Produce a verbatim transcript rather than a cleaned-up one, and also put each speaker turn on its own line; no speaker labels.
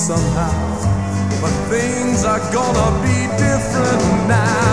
somehow, but things are gonna be different now.